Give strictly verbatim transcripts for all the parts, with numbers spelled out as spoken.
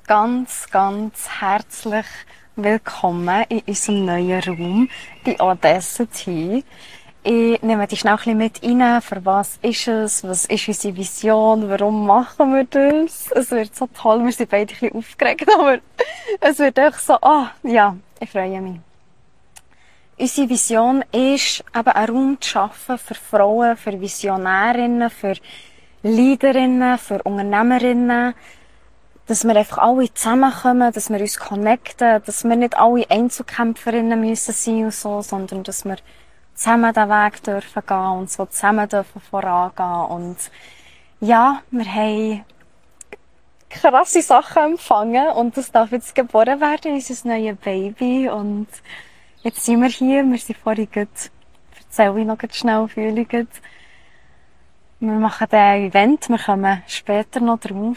ganz, ganz herzlich willkommen in unserem neuen Raum, die Audacity. Ich nehme dich schnell ein bisschen mit rein. Für was ist es? Was ist unsere Vision? Warum machen wir das? Es wird so toll. Wir sind beide ein bisschen aufgeregt, aber es wird echt so, ah, oh, ja, ich freue mich. Unsere Vision ist, eben einen Raum zu schaffen für Frauen, für Visionärinnen, für Leaderinnen, für Unternehmerinnen, dass wir einfach alle zusammenkommen, dass wir uns connecten, dass wir nicht alle Einzelkämpferinnen müssen sein und so, sondern dass wir zusammen den Weg dürfen gehen und so zusammen dürfen vorangehen. Und ja, wir haben krasse Sachen empfangen und das darf jetzt geboren werden, unser neues Baby. Und jetzt sind wir hier, wir sind vorhin gut, erzähle ich noch schnell, fühle ich gut. Wir machen den Event, wir kommen später noch drauf.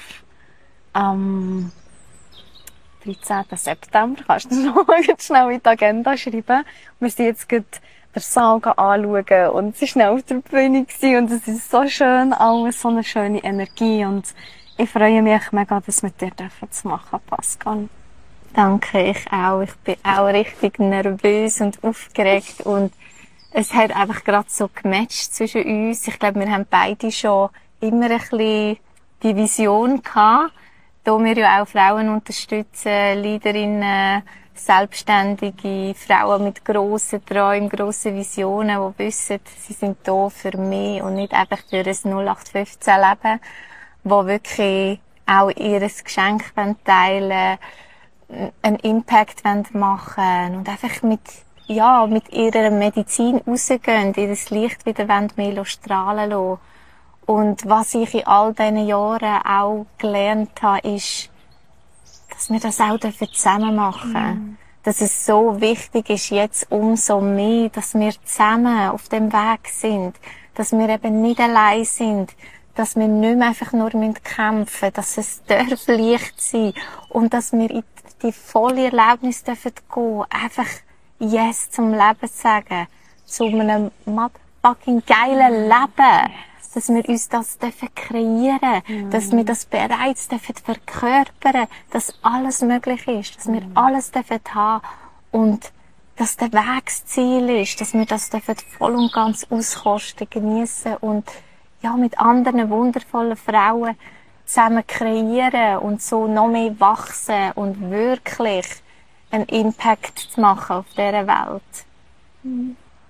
Am dreizehnten September, kannst du das noch schnell in die Agenda schreiben. Wir sind jetzt gerade den Saal anschauen und es war schnell auf der Bühne und es ist so schön, alles so eine schöne Energie und ich freue mich mega, das mit dir zu machen, Pascal. Danke, ich auch. Ich bin auch richtig nervös und aufgeregt und es hat einfach gerade so gematcht zwischen uns. Ich glaube, wir haben beide schon immer ein bisschen die Vision gehabt, da wir ja auch Frauen unterstützen, Leaderinnen, selbstständige Frauen mit grossen Träumen, grossen Visionen, die wissen, sie sind da für mich und nicht einfach für ein null acht fünfzehn Leben, wo wirklich auch ihr Geschenk teilen wollen, einen Impact machen wollen und einfach mit, ja, mit ihrer Medizin rausgehen, ihr Licht wieder mehr strahlen lassen. Und was ich in all diesen Jahren auch gelernt habe, ist, dass wir das auch zusammen machen dürfen. Mm. Dass es so wichtig ist, jetzt umso mehr, dass wir zusammen auf dem Weg sind. Dass wir eben nicht allein sind. Dass wir nicht mehr einfach nur kämpfen müssen. Dass es darf leicht sein. Und dass wir in die volle Erlaubnis dürfen gehen. Einfach Yes zum Leben sagen. Zu einem motherfucking geilen Leben. Dass wir uns das kreieren dürfen, mm. dass wir das bereits verkörpern dürfen, dass alles möglich ist, dass mm. wir alles dürfen haben und dass der Weg das Ziel ist, dass wir das voll und ganz auskosten, genießen und ja, mit anderen wundervollen Frauen zusammen kreieren und so noch mehr wachsen und wirklich einen Impact zu machen auf dieser Welt. Mm.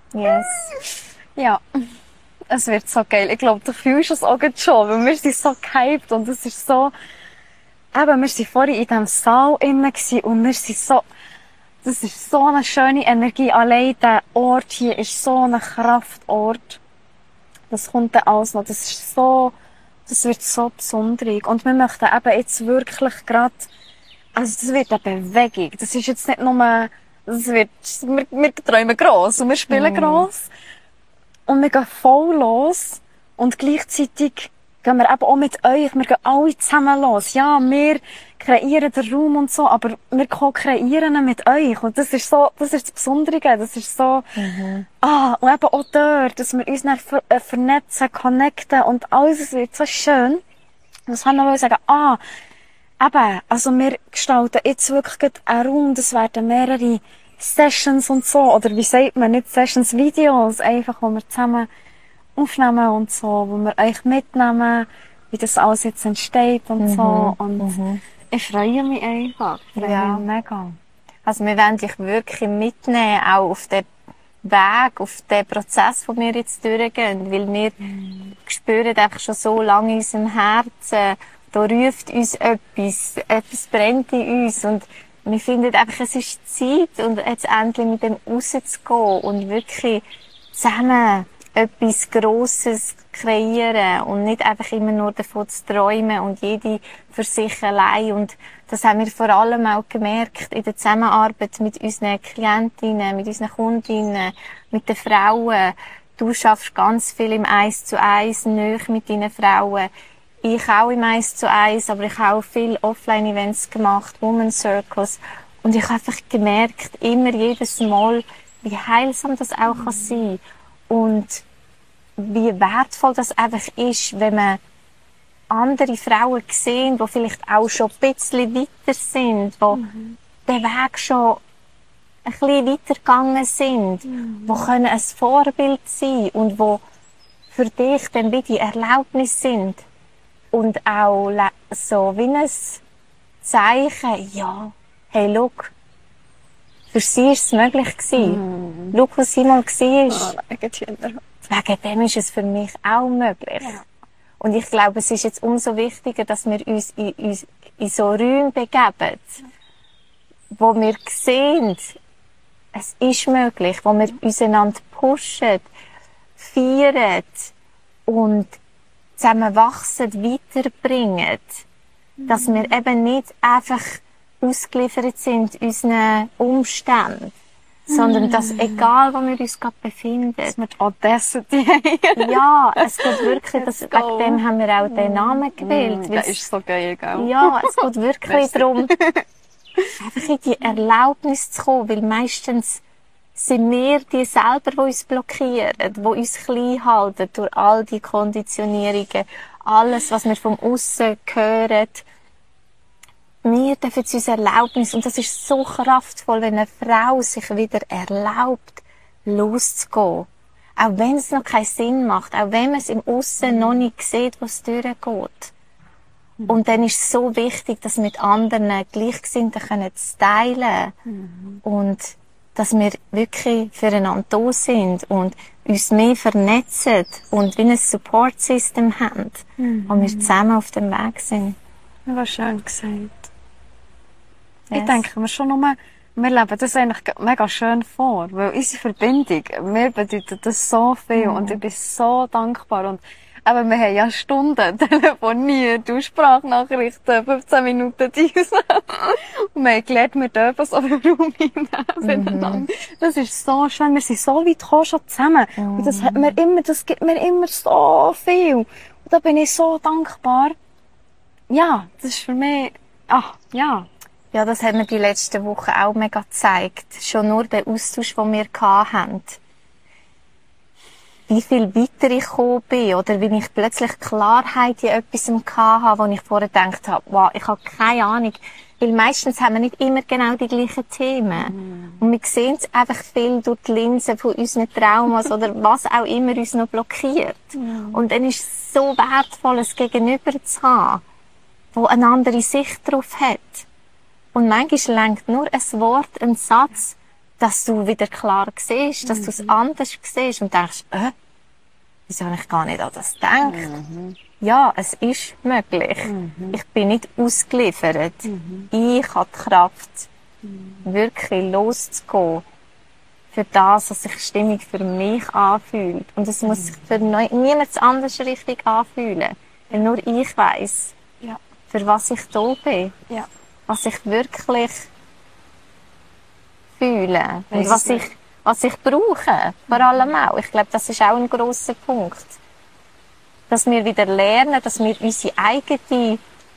Yes. Ja. Es wird so geil. Ich glaube, du fühlst es auch schon, weil wir sind so gehypt und es ist so, eben, wir sind vorhin in diesem Saal innen und wir sind so, das ist so eine schöne Energie. Allein der Ort hier ist so ein Kraftort. Das kommt dann alles noch. Das ist so, das wird so besonderig. Und wir möchten eben jetzt wirklich gerade, also das wird eine Bewegung. Das ist jetzt nicht nur, das wird, wir, wir träumen gross und wir spielen mm. gross. Und wir gehen voll los. Und gleichzeitig gehen wir eben auch mit euch. Wir gehen alle zusammen los. Ja, wir kreieren den Raum und so, aber wir co-kreieren ihn mit euch. Und das ist so, das ist das Besondere. Das ist so, mhm. ah, und eben auch dort, dass wir uns dann ver äh, vernetzen, connecten und alles, es wird so schön. Das kann man sagen, ah, eben, also wir gestalten jetzt wirklich einen Raum, das werden mehrere Sessions und so, oder wie sagt man, nicht Sessions, Videos, einfach, wo wir zusammen aufnehmen und so, wo wir euch mitnehmen, wie das alles jetzt entsteht und mhm, so, und mhm. ich freue mich einfach, ich freue ja. mich mega. Also wir wollen dich wirklich mitnehmen, auch auf den Weg, auf den Prozess, den wir jetzt durchgehen, weil wir mhm. spüren einfach schon so lange in unserem Herzen, da ruft uns etwas, etwas brennt in uns und wir finden einfach, es ist Zeit, und jetzt endlich mit dem rauszugehen und wirklich zusammen etwas Grosses kreieren und nicht einfach immer nur davon zu träumen und jede für sich allein. Und das haben wir vor allem auch gemerkt in der Zusammenarbeit mit unseren Klientinnen, mit unseren Kundinnen, mit den Frauen. Du schaffst ganz viel im Eins zu Eins, nahe mit deinen Frauen. Ich auch im Eins zu Eins, aber ich habe auch viele Offline-Events gemacht, Women Circles. Und ich habe einfach gemerkt, immer jedes Mal, wie heilsam das auch mhm. kann sein. Und wie wertvoll das einfach ist, wenn man andere Frauen sehen, die vielleicht auch schon ein bisschen weiter sind, die mhm. den Weg schon ein bisschen weitergegangen sind, mhm. die können ein Vorbild sein und die für dich dann wie die Erlaubnis sind und auch so wie ein Zeichen, ja, hey, schau, für sie war es möglich gewesen. Mm. Schau, was sie mal war. Oh, wegen dem ist es für mich auch möglich. Ja. Und ich glaube, es ist jetzt umso wichtiger, dass wir uns in, in, in so Räume begeben, wo wir sehen, es ist möglich, wo wir uns einander pushen, feiern und zusammen wachsen, weiterbringen. Mhm. Dass wir eben nicht einfach ausgeliefert sind unseren Umständen, mm. sondern dass, egal wo wir uns gerade befinden, dass wir die Audacity haben. Ja, es geht wirklich, das, wegen dem haben wir auch den Namen gewählt. Mm, das ist so geil, gell? Ja, es geht wirklich darum, einfach in die Erlaubnis zu kommen, weil meistens sind wir die selber, die uns blockieren, die uns klein halten durch all die Konditionierungen, alles, was wir vom Aussen hören. Wir dürfen uns Erlaubnis, und das ist so kraftvoll, wenn eine Frau sich wieder erlaubt, loszugehen. Auch wenn es noch keinen Sinn macht, auch wenn man es im Aussen noch nicht sieht, wo es durchgeht. Mhm. Und dann ist es so wichtig, dass mit anderen Gleichgesinnten können zu teilen mhm. und dass wir wirklich füreinander da sind und uns mehr vernetzen und wie ein Support-System haben, mhm. wo wir zusammen auf dem Weg sind. Das war schön gesagt. Yes. Ich denke mir schon nur, wir leben das eigentlich mega schön vor, weil unsere Verbindung, mir bedeutet das so viel mm. und ich bin so dankbar. Und eben, wir haben ja Stunden telefoniert, du Sprachnachrichten, fünfzehn Minuten dies. Und wir haben gelernt, wir dürfen so viel Raum hinnehmen. Mm. Das ist so schön, wir sind so weit gekommen schon zusammen. Mm. Und das hat mir immer, das gibt mir immer so viel. Und da bin ich so dankbar. Ja, das ist für mich, ach, ja. Ja, das hat mir die letzten Wochen auch mega gezeigt. Schon nur der Austausch, den wir hatten. Wie viel weiter ich gekommen bin, oder wie ich plötzlich Klarheit in etwas hatte, wo ich vorher gedacht habe, wow, ich habe keine Ahnung. Weil meistens haben wir nicht immer genau die gleichen Themen. Mm. Und wir sehen es einfach viel durch die Linse von unseren Traumas oder was auch immer uns noch blockiert. Mm. Und dann ist es so wertvoll, ein Gegenüber zu haben, wo eine andere Sicht drauf hat. Und manchmal lenkt nur ein Wort, ein Satz, dass du wieder klar siehst, dass mhm. du es anders siehst und denkst, äh, wieso habe ich gar nicht an das gedacht? Mhm. Ja, es ist möglich. Mhm. Ich bin nicht ausgeliefert. Mhm. Ich habe die Kraft, mhm. wirklich loszugehen für das, was sich stimmig für mich anfühlt. Und es mhm. muss sich für niemand anders richtig anfühlen. Weil nur ich weiss, ja. für was ich da bin. Ja. Was ich wirklich fühle und was ich, was ich brauche, vor allem auch. Ich glaube, das ist auch ein grosser Punkt. Dass wir wieder lernen, dass wir unsere eigene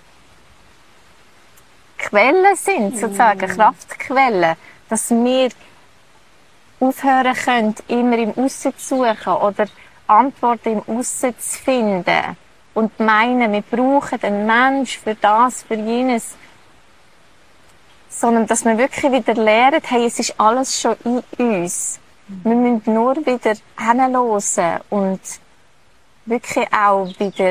Quelle sind, sozusagen, mm. Kraftquelle. Dass wir aufhören können, immer im Aussen zu suchen oder Antworten im Aussen zu finden und meinen, wir brauchen einen Mensch für das, für jenes. Sondern dass wir wirklich wieder lernen, hey, es ist alles schon in uns. Mhm. Wir müssen nur wieder hinhören und wirklich auch wieder,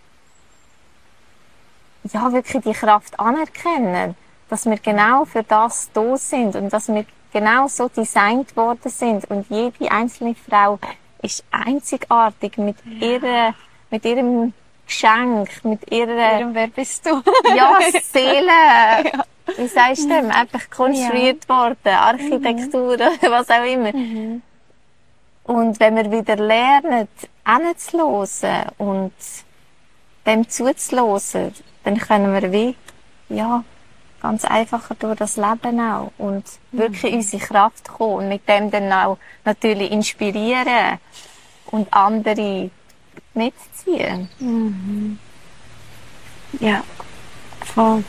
ja, wirklich die Kraft anerkennen, dass wir genau für das da sind und dass wir genau so designt worden sind. Und jede einzelne Frau ist einzigartig mit ihrer, mit ihrem Geschenk, mit ihrer, ihrem, wer bist du? Ja, Seele. Ja. Wie sagst du dem? Einfach konstruiert ja. worden, Architektur, mhm. was auch immer. Mhm. Und wenn wir wieder lernen, hinzuhören und dem zuzuhören, dann können wir wie, ja, ganz einfacher durch das Leben auch und mhm. wirklich in unsere Kraft kommen und mit dem dann auch natürlich inspirieren und andere mitziehen. Mhm. Ja, voll.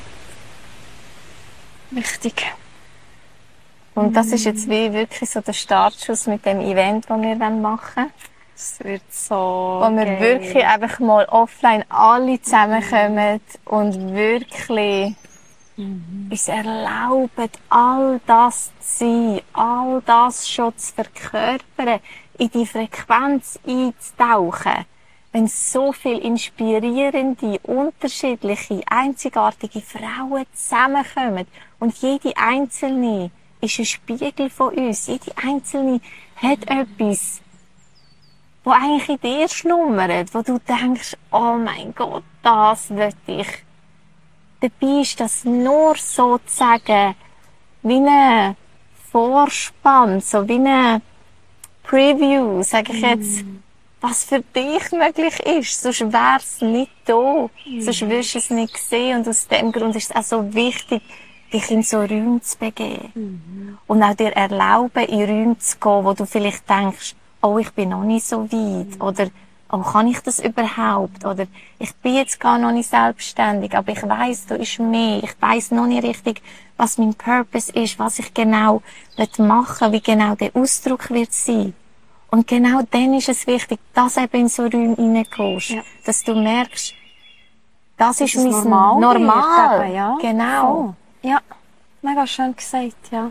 Wichtig. Und das ist jetzt wie wirklich so der Startschuss mit dem Event, das wir dann machen. Es wird so Wo wir geil. wirklich einfach mal offline alle zusammenkommen und wirklich uns erlauben, all das zu sein, all das schon zu verkörpern, in die Frequenz einzutauchen. Wenn so viele inspirierende, unterschiedliche, einzigartige Frauen zusammenkommen und jede einzelne ist ein Spiegel von uns, jede einzelne hat etwas, wo eigentlich in dir schlummert, wo du denkst, oh mein Gott, das will ich. Dabei ist das nur sozusagen wie ein Vorspann, so wie ein Preview, sage ich jetzt, was für dich möglich ist. Sonst wäre es nicht da. Sonst würdest du es nicht sehen. Und aus dem Grund ist es auch so wichtig, dich in so Räume zu begeben. Und auch dir erlauben, in Räume zu gehen, wo du vielleicht denkst, oh, ich bin noch nicht so weit. Oder, oh, kann ich das überhaupt? Oder, ich bin jetzt gar noch nicht selbstständig, aber ich weiss, da ist mehr. Ich weiss noch nicht richtig, was mein Purpose ist, was ich genau machen will, wie genau der Ausdruck wird sein. Und genau dann ist es wichtig, dass du eben in so Räume reingehst. Ja. Dass du merkst, das, das ist mein normal. normal. Eben, ja. Genau. Oh. Ja, mega schön gesagt, ja.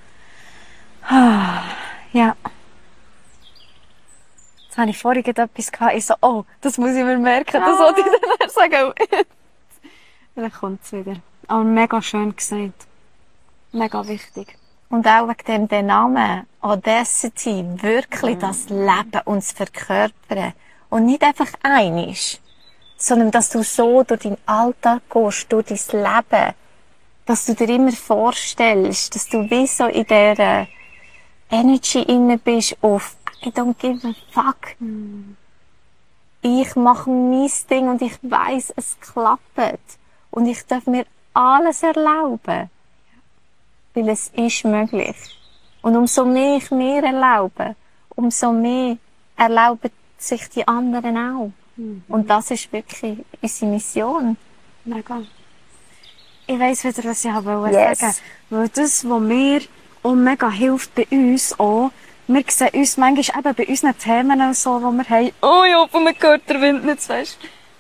Ja. Jetzt habe ich vorhin etwas gehabt, ich so, oh, das muss ich mir merken, ja. Das wollte ich dann sagen. Dann kommt es wieder. Aber mega schön gesagt. Mega wichtig. Und auch wegen dem den Namen Audacity, wirklich mm. das Leben uns verkörpern. Und nicht einfach einisch, sondern dass du so durch deinen Alltag gehst, durch dein Leben, dass du dir immer vorstellst, dass du wie so in dieser Energy inne bist auf I don't give a fuck. Mm. Ich mache mein Ding und ich weiss, es klappt. Und ich darf mir alles erlauben. Weil es ist möglich. Und umso mehr ich mir erlaube, umso mehr erlauben sich die anderen auch. Mhm. Und das ist wirklich unsere Mission. Mega. Ich weiss wieder, was ich wollte yes. sagen. Weil das, was mir auch mega hilft bei uns auch, wir sehen uns manchmal eben bei unseren Themen so, die wir haben, oh ja, von mir gehört der Wind nicht, weisst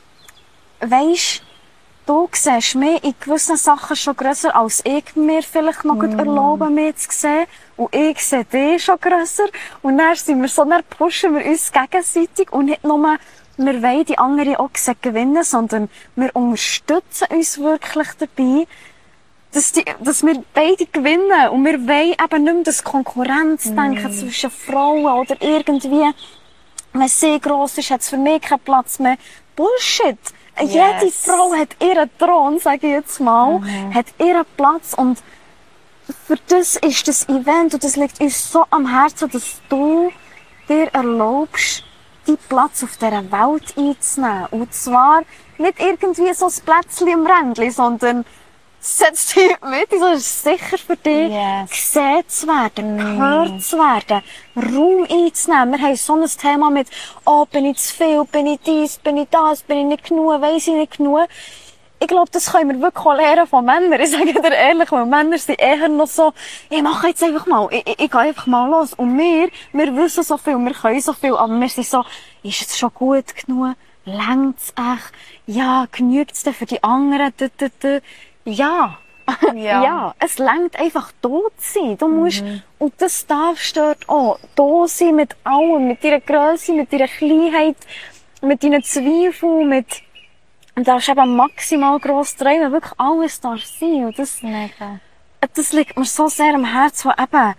du. Weisst, du siehst mich in gewissen Sachen schon grösser, als ich mir vielleicht noch mm. erlauben, mich zu sehen. Und ich sehe dich schon grösser. Und dann sind wir so, dann pushen wir uns gegenseitig. Und nicht nur, wir wollen die anderen auch gewinnen, sondern wir unterstützen uns wirklich dabei, dass, die, dass wir beide gewinnen. Und wir wollen eben nicht mehr das Konkurrenzdenken mm. zwischen Frauen oder irgendwie, wenn sie gross ist, hat es für mich keinen Platz mehr. Bullshit! Yes. Jede Frau hat ihren Thron, sage ich jetzt mal, mhm. hat ihren Platz und für das ist das Event und das liegt uns so am Herzen, dass du dir erlaubst, deinen Platz auf dieser Welt einzunehmen. Und zwar nicht irgendwie so ein Plätzchen im Rändchen, sondern setz dich mit, so ist es sicher für dich, yes. gesehen zu werden, mm. gehört zu werden, Raum einzunehmen. Wir haben so ein Thema mit, oh, bin ich zu viel, bin ich dies, bin ich das, bin ich nicht genug, weiss ich nicht genug. Ich glaube, das können wir wirklich auch lernen von Männern. Ich sage dir ehrlich, weil Männer sind eher noch so, ich mache jetzt einfach mal, ich, ich, ich gehe einfach mal los. Und wir, wir wissen so viel, wir können so viel, aber wir sind so, ist es schon gut genug? Längt's echt? Ja, genügt's denn für die anderen? D -d -d Ja. Ja. Ja, es reicht einfach da zu sein. Du musst, mhm. und das darfst du dort auch, da sein mit allem, mit deiner Grösse, mit deiner Kleinheit, mit deinen Zweifeln, mit, du darfst eben maximal gross träumen, wirklich alles darf sein. Und das, Mega. das liegt mir so sehr am Herzen, wo eben,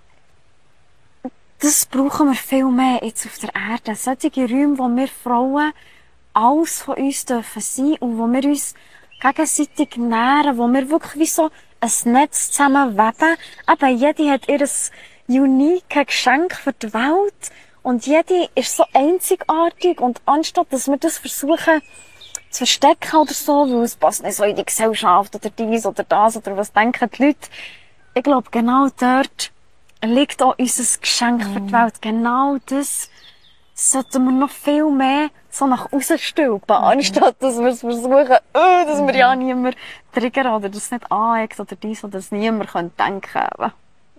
das brauchen wir viel mehr jetzt auf der Erde. Solche Räume, wo wir Frauen alles von uns dürfen sein und wo wir uns gegenseitig nähren, wo wir wirklich wie so ein Netz zusammenweben. Eben, jede hat ihr unique Geschenk für die Welt und jede ist so einzigartig und anstatt, dass wir das versuchen zu verstecken oder so, weil es passt nicht so in die Gesellschaft oder dies oder das oder was denken die Leute. Ich glaube, genau dort liegt auch unser Geschenk mm. für die Welt. Genau das sollten wir noch viel mehr so nach aussen stülpen, mhm. anstatt dass wir es versuchen, äh, dass wir ja niemand triggern oder dass es nicht aneckt oder dies oder dass niemand denken kann.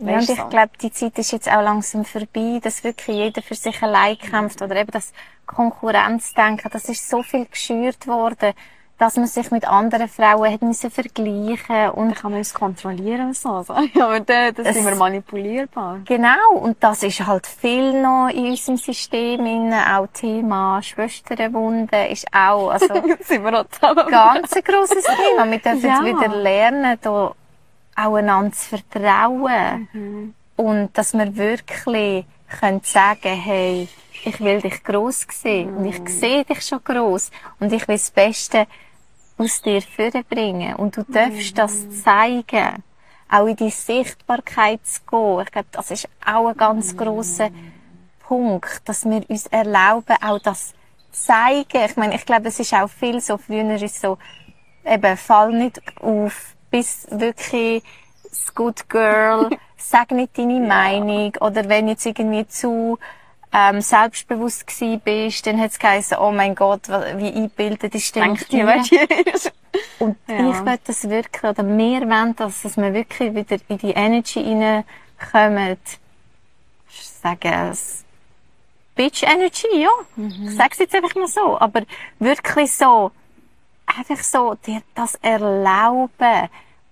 Ja, und ich so. glaube, die Zeit ist jetzt auch langsam vorbei, dass wirklich jeder für sich allein kämpft oder eben das Konkurrenzdenken, das ist so viel geschürt worden, dass man sich mit anderen Frauen hat müssen vergleichen und Dann kann man uns kontrollieren und so. Also, ja, aber dann, das sind wir manipulierbar. genau, und das ist halt viel noch in unserem System drin. Auch Thema Schwesterwunde ist auch, also, sind wir auch zusammen. ganz ein grosses Thema. Wir dürfen Ja. jetzt wieder lernen, da auch einander zu vertrauen. Mhm. Und dass wir wirklich können sagen, hey, ich will dich gross sehen. Und ich sehe dich schon gross. Und ich will das Beste aus dir vorbringen. Und du darfst das zeigen. Auch in die Sichtbarkeit zu gehen. Ich glaube, das ist auch ein ganz grosser Punkt, dass wir uns erlauben, auch das zu zeigen. Ich meine, ich glaube, es ist auch viel so, früher ist es so, eben, fall nicht auf, bis wirklich das Good Girl, sag nicht deine Meinung, oder wenn jetzt irgendwie zu ähm, selbstbewusst gsi bist, dann hat's geheißen, oh mein Gott, wie eingebildet ist denn Denkt die, die? wer die ist. Und Ja. ich will das wirklich, oder wir wollen das, dass wir wirklich wieder in die Energy reinkommen. Ich sage es. Bitch Energy, ja. Ich sage es jetzt einfach mal so. Aber wirklich so, einfach so, dir das erlauben.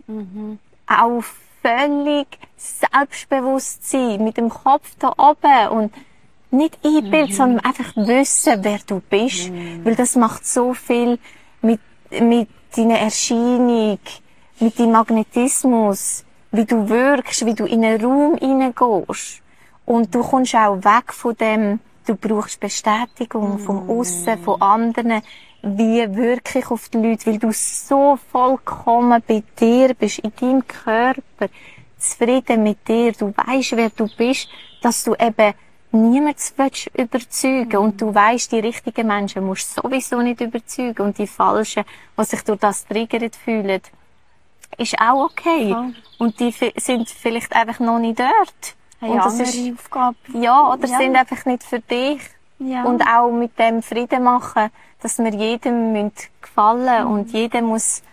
Auch völlig selbstbewusst sein, mit dem Kopf da oben und nicht einbilden, sondern einfach wissen, wer du bist. Weil das macht so viel mit, mit deiner Erscheinung, mit deinem Magnetismus, wie du wirkst, wie du in einen Raum hineingehst. Und du kommst auch weg von dem, du brauchst Bestätigung vom Aussen, von anderen, wie wirklich auf die Leute, weil du so vollkommen bei dir bist, in deinem Körper, zufrieden mit dir, du weisst, wer du bist, dass du eben niemanden willst überzeugen und du weisst, die richtigen Menschen musst du sowieso nicht überzeugen und die falschen, die sich durch das triggert fühlen, ist auch okay. Voll. Und die fi- sind vielleicht einfach noch nicht dort. Eine und das andere ist, Aufgabe. ja, oder Ja. sind einfach nicht für dich. Ja. Und auch mit dem Frieden machen, dass wir jedem müssen gefallen Mhm. und jeder muss,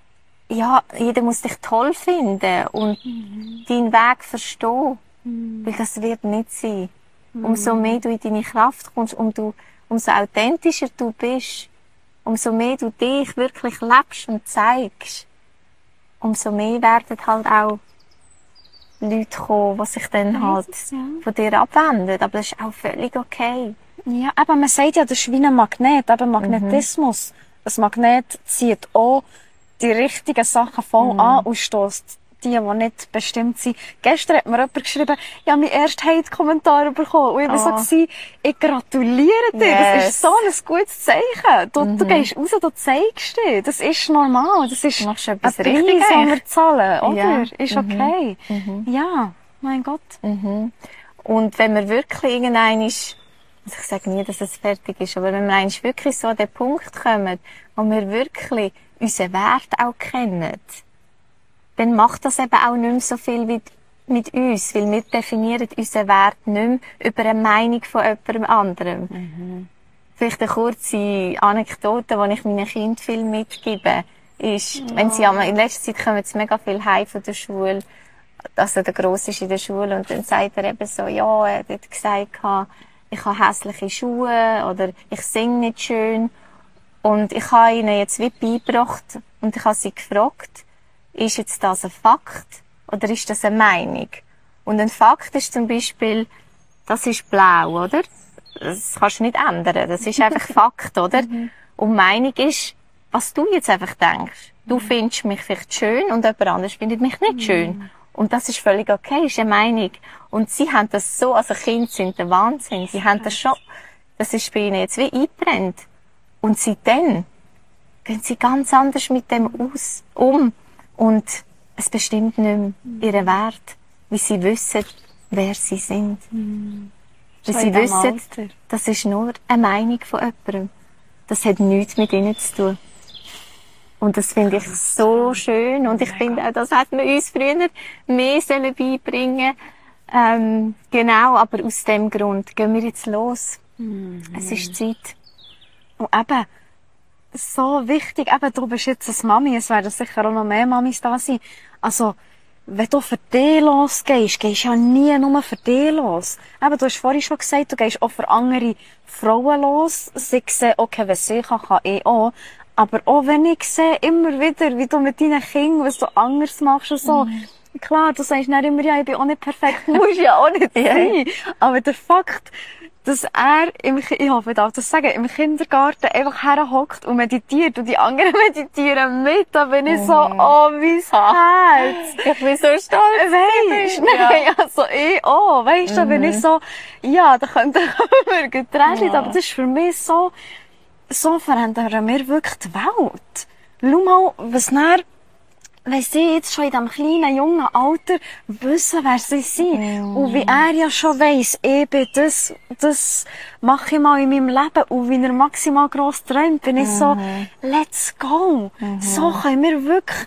ja, jeder muss dich toll finden und Mhm. deinen Weg verstehen. Weil das wird nicht sein. Mhm. Umso mehr du in deine Kraft kommst, um du, umso authentischer du bist, umso mehr du dich wirklich lebst und zeigst, umso mehr werden halt auch Leute kommen, die sich dann halt es, ja. von dir abwenden. Aber das ist auch völlig okay. Ja, aber man sagt ja, das ist wie ein Magnet, eben Magnetismus. Das Magnet zieht auch die richtigen Sachen voll an und stößt die, die nicht bestimmt sind. Gestern hat mir jemand geschrieben, ich habe meinen ersten Hate-Kommentar bekommen. Und ich war so, Oh. gewesen, ich gratuliere dir. Das Yes. ist so ein gutes Zeichen. Du, du gehst raus, du zeigst dich. Das ist normal. Das ist Du machst ein etwas Preis, richtig den wir eigentlich. zahlen, oder? Ja. Ist okay. Ja, mein Gott. Und wenn wir wirklich irgendein ist, also ich sage nie, dass es fertig ist, aber wenn wir eigentlich wirklich so an den Punkt kommen, wo wir wirklich unseren Wert auch kennen, dann macht das eben auch nicht mehr so viel mit, mit uns, weil wir definieren unseren Wert nicht mehr über eine Meinung von jemandem anderem. Vielleicht eine kurze Anekdote, die ich meinen Kindern viel mitgebe, ist, wenn sie am- in letzter Zeit kommen sie mega viel heim von der Schule, also der Grosse ist in der Schule und dann sagt er eben so, ja, er hat gesagt, ich habe hässliche Schuhe oder ich singe nicht schön. Und ich habe ihnen jetzt wie beigebracht und ich habe sie gefragt, ist jetzt das ein Fakt oder ist das eine Meinung? Und ein Fakt ist zum Beispiel, das ist blau, oder? Das kannst du nicht ändern. Das ist einfach Fakt, oder? Und Meinung ist, was du jetzt einfach denkst. Du findest mich vielleicht schön und jemand anderes findet mich nicht schön. Und das ist völlig okay, ist eine Meinung. Und sie haben das so, also Kinder sind der Wahnsinn. Sie haben das schon, das ist bei ihnen jetzt wie eingebrennt. Und seitdem gehen sie ganz anders mit dem aus, um. Und es bestimmt nicht mehr ihren Wert, wie sie wissen, wer sie sind. Weil Schon sie in dem wissen, Alter. das ist nur eine Meinung von jemandem. Das hat nichts mit ihnen zu tun. Und das finde ich so schön. Und ich finde auch, das hat man uns früher mehr sollen beibringen. Ähm, genau, aber aus dem Grund gehen wir jetzt los. Es ist Zeit. Und eben, so wichtig, eben, du bist jetzt eine Mami, es werden sicher auch noch mehr Mamis da sein. Also, wenn du für dich losgehst, gehst du ja nie nur für dich los. Eben, du hast vorhin schon gesagt, du gehst auch für andere Frauen los. Sie sehen, okay, wenn sie kann, kann ich auch. Aber auch wenn ich sehe, immer wieder, wie du mit deinen Kindern, was du anders machst und so. Mhm. Klar, du sagst nicht immer, ja, ich bin auch nicht perfekt, musst ja auch nicht sein. Aber der Fakt, dass er, im, ich hoffe, ich darf das sagen, im Kindergarten einfach herhockt und meditiert und die anderen meditieren mit, da bin ich so, oh, mein Herz. Ich bin so stolz. Weisst du, ja. Nein, also ich auch, weisst du, da bin ich so, ja, da könnte ich mir Tränen, ja. Aber das ist für mich so, so verändern wir wirklich die Welt. Schau mal, was nachher, wenn sie jetzt schon in diesem kleinen, jungen Alter wissen, wer sie sind. Mm. Und wie er ja schon weiss, eben, das, das mache ich mal in meinem Leben. Und wie er maximal gross träumt, bin ich mm. so, let's go. Mm. So können wir wirklich,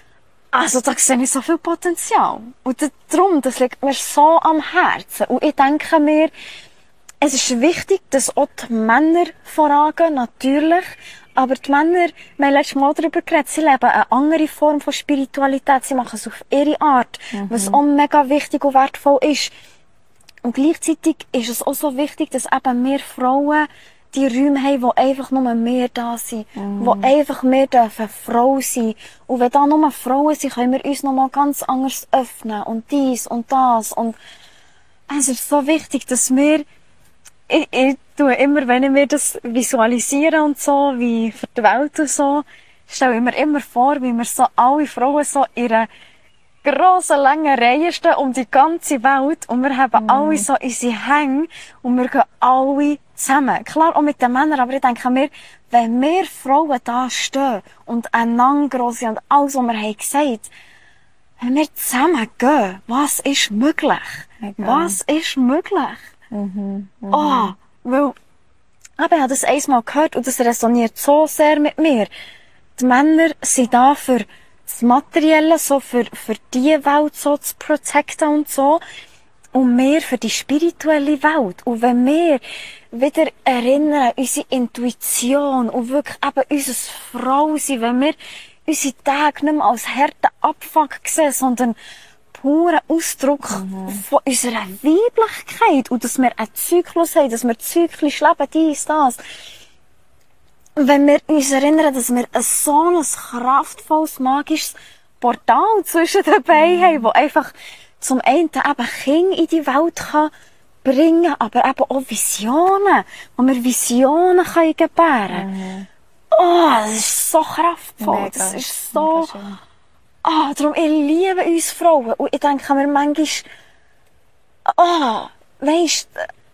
also da sehe ich so viel Potenzial. Und darum, das liegt mir so am Herzen. Und ich denke mir, es ist wichtig, dass auch die Männer vorangehen, natürlich. Aber die Männer, wir haben letztes Mal darüber geredet, sie leben eine andere Form von Spiritualität. Sie machen es auf ihre Art, mhm. was auch mega wichtig und wertvoll ist. Und gleichzeitig ist es auch so wichtig, dass eben wir Frauen die Räume haben, wo einfach nur mehr da sind. Mhm. Wo einfach mehr dürfen Frau sein. Und wenn da nur Frauen sind, können wir uns nochmal ganz anders öffnen. Und dies und das. Und es ist so wichtig, dass wir Ich, ich tue immer, wenn ich mir das visualisiere und so, wie für die Welt und so, stelle ich mir immer vor, wie wir so alle Frauen so in einer grossen, langen Reihe stehen um die ganze Welt und wir haben mm. alle so unsere Hänge und wir gehen alle zusammen. Klar, auch mit den Männern, aber ich denke mir, wenn wir Frauen da stehen und einander gross sind und alles, was wir haben gesagt, wenn wir zusammen gehen, was ist möglich? Okay. Was ist möglich? Mhm, mhm. Oh, weil, aber ich habe das einmal gehört und das resoniert so sehr mit mir. Die Männer sind da für das Materielle, so für, für die Welt so zu protecten und so. Und wir für die spirituelle Welt. Und wenn wir wieder erinnern, unsere Intuition und wirklich eben unser Frau sein, wenn wir unsere Tage nicht mehr als harten Abfuck sehen, sondern puren Ausdruck mhm. von unserer Weiblichkeit und dass wir einen Zyklus haben, dass wir zyklisch leben, dies, das. Wenn wir uns erinnern, dass wir ein so ein kraftvolles, magisches Portal zwischen den Beinen mhm. haben, wo einfach zum einen eben Kinder in die Welt kann bringen, aber eben auch Visionen, wo wir Visionen können gebären. Mhm. Oh, das ist so kraftvoll, mega, das ist so... Ah, darum, ich liebe uns Frauen. Und ich denke mir manchmal, ah, weisst,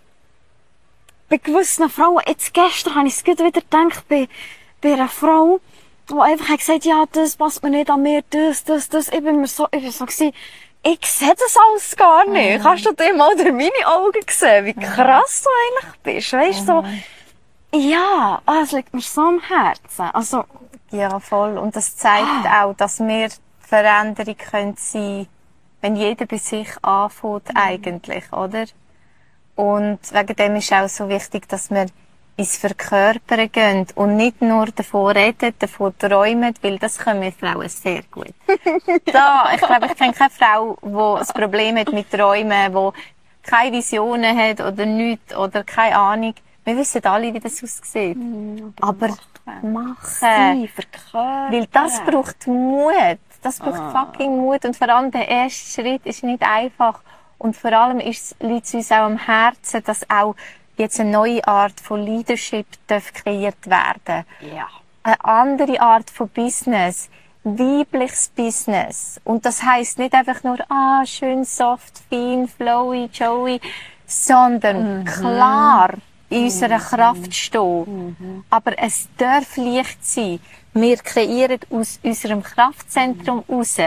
bei gewissen Frauen, jetzt gestern habe ich es gerade wieder gedacht, bei, bei einer Frau, die einfach hat gesagt, ja, das passt mir nicht an mir, das, das, das. Ich bin mir so, ich bin so gewesen, ich sehe das alles gar nicht. Mhm. Hast du dir mal durch meine Augen gesehen, wie krass du eigentlich bist? Weisst du, mhm. so, ja, ah, es liegt mir so am Herzen. Also, ja, voll. Und das zeigt ah. auch, dass wir Veränderung könnte sein, wenn jeder bei sich anfängt, mhm. eigentlich, oder? Und wegen dem ist auch so wichtig, dass wir ins Verkörpern gehen und nicht nur davon reden, davon träumen, weil das können wir Frauen sehr gut. Da, ich glaube, ich kenne keine Frau, die ein Problem hat mit Träumen, die keine Visionen hat oder nichts oder keine Ahnung. Wir wissen alle, wie das aussieht. Mhm, aber machen. machen. Verkörpern. Weil das braucht Mut. Das braucht ah. fucking Mut. Und vor allem der erste Schritt ist nicht einfach. Und vor allem ist, liegt es uns auch am Herzen, dass auch jetzt eine neue Art von Leadership darf kreiert werden. Ja. Eine andere Art von Business. Weibliches Business. Und das heisst nicht einfach nur, ah, schön soft, fein, flowy, joey, sondern mhm. klar in unserer Kraft stehen. Mhm. Aber es darf leicht sein. Wir kreieren aus unserem Kraftzentrum raus.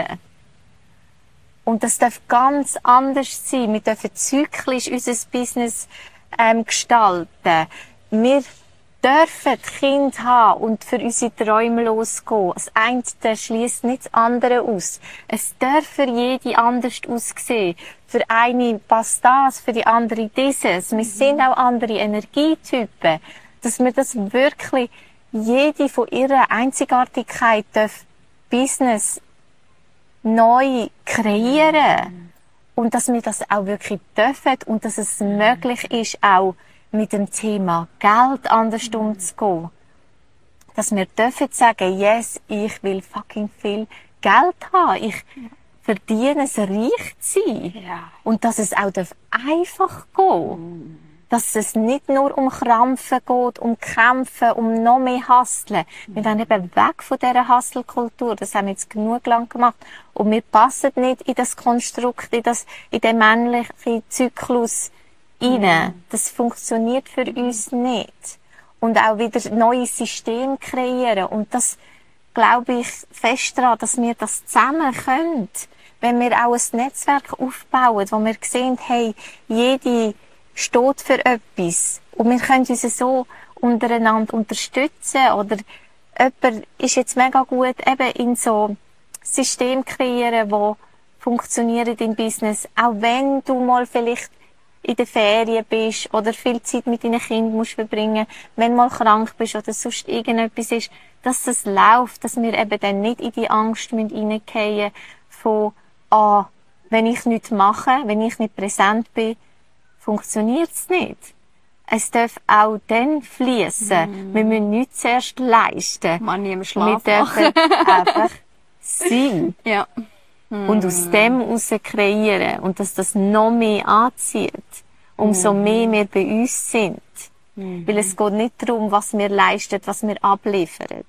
Und das darf ganz anders sein. Wir dürfen zyklisch unser Business ähm, gestalten. Wir dürfen Kinder haben und für unsere Träume losgehen. Das eine schließt nicht das andere aus. Es darf für jede anders aussehen. Für eine passt das, für die andere dieses. Wir sind auch andere Energietypen. Dass wir das wirklich, jede von ihrer Einzigartigkeit darf Business neu kreieren. Und dass wir das auch wirklich dürfen und dass es möglich ist, auch mit dem Thema Geld anders umzugehen. Dass wir dürfen sagen, yes, ich will fucking viel Geld haben. Ich verdiene es, reich zu sein. Ja. Und dass es auch einfach gehen. Dass es nicht nur um Krampfen geht, um Kämpfen, um noch mehr Hustlen. Wir wollen eben weg von dieser Hustle-Kultur. Das haben wir jetzt genug lang gemacht. Und wir passen nicht in das Konstrukt, in, das, in den männlichen Zyklus rein. Das funktioniert für uns nicht. Und auch wieder neue Systeme kreieren. Und das glaube ich fest daran, dass wir das zusammen können. Wenn wir auch ein Netzwerk aufbauen, wo wir sehen, hey, jede steht für etwas. Und wir können uns so untereinander unterstützen. Oder jemand ist jetzt mega gut, eben in so System kreieren, wo funktionieren im Business. Auch wenn du mal vielleicht in der Ferien bist oder viel Zeit mit deinen Kindern musst verbringen, wenn du mal krank bist oder sonst irgendetwas ist, dass das läuft, dass wir eben dann nicht in die Angst reingehen von, ah, wenn ich nichts mache, wenn ich nicht präsent bin, funktioniert es nicht. Es darf auch dann fließen. Mm. Wir müssen nichts zuerst leisten. Man nie im Schlaf Wir dürfen einfach sein. Ja. Mm. Und aus dem heraus kreieren. Und dass das noch mehr anzieht. Umso mm. mehr wir bei uns sind. Mm. Weil es geht nicht darum, was wir leisten, was wir abliefern.